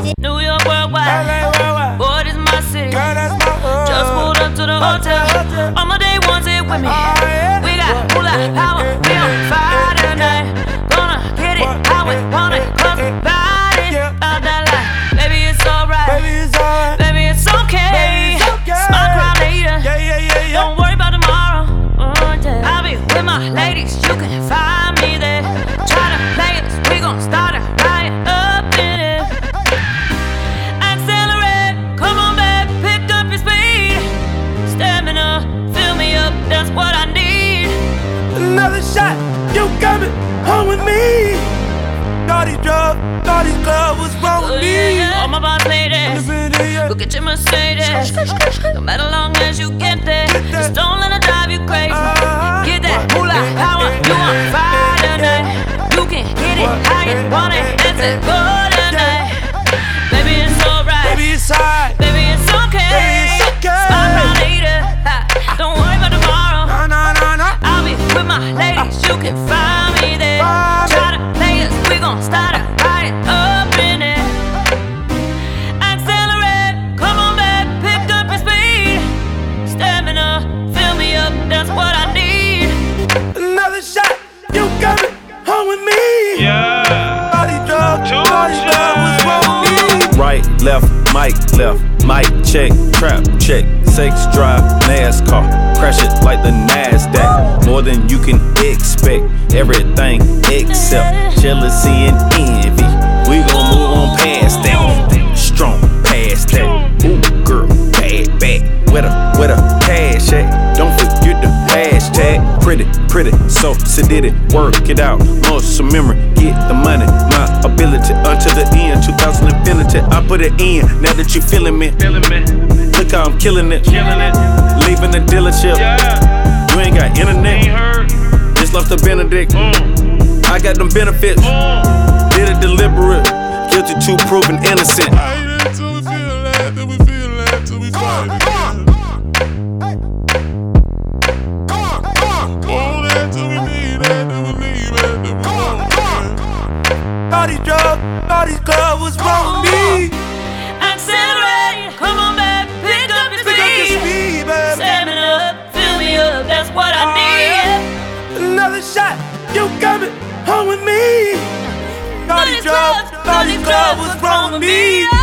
New York worldwide. LA worldwide. Boy, this is my city. Girl, that's my hood. Just pulled up to the hotel. All my day ones here with me. We got moolah power. We on fire tonight. Gonna get it how we want it. Cause we body out that life. Baby, it's alright. Baby, it's alright. Baby, it's okay. Smile, cry later. Don't worry about tomorrow. I'll be with my ladies. You can find me there. Try to play us. We gon' start a riot up in it. Accelerate. Come on back. Pick up your speed. Stamina. Fill me up. That's what I need. Another shot. You coming home with me? Naughty drug, naughty club. What's wrong with me? All my boss ladies. Go get your Mercedes. No matter long as you get there. Just don't let it drive you crazy. Get that moolah power. You on fire tonight. You can get it how you want it. Let's go tonight. Baby, it's alright. Baby, it's alright. Baby, it's okay. Baby, it's okay. Smile, cry later. Don't worry about tomorrow. No. I'll be with my ladies. You can find me there. Try to play us. We gon' start a riot up in it. Accelerate. Come on back. Pick up your speed. Stamina. Fill me up. That's what I need. Another shot. You coming home with me? Yeah. Naughty drug, naughty club. What's wrong with me? Right, left, mic, check, trap, check, sex, drive, NASCAR, crash it like the NASDAQ, more than you can expect, everything except jealousy and envy, we gon' move on past that, strong past that, ooh girl, bad, where the cash at, don't forget the hashtag, pretty, so sedated, work it out, muscle memory, get the money, my ability, until the end, 2000 infinity, I put it in, now that you feeling me, look how I'm killing it, leaving the dealership, you ain't got internet, just left the Benedict, I got them benefits, did it deliberate, guilty to proven innocent. I hate it till we feel that, till we feel that, till we fight again. Want that till we need that, till we leave it, till we want it. Naughty drug, naughty club. What's wrong with me? Accelerate. Come on back. Pick up your Pick up your speed. speed, baby. Stamina. Fill me up. That's what I need. Another shot. You coming home with me? Naughty drug, naughty club. What's wrong with me?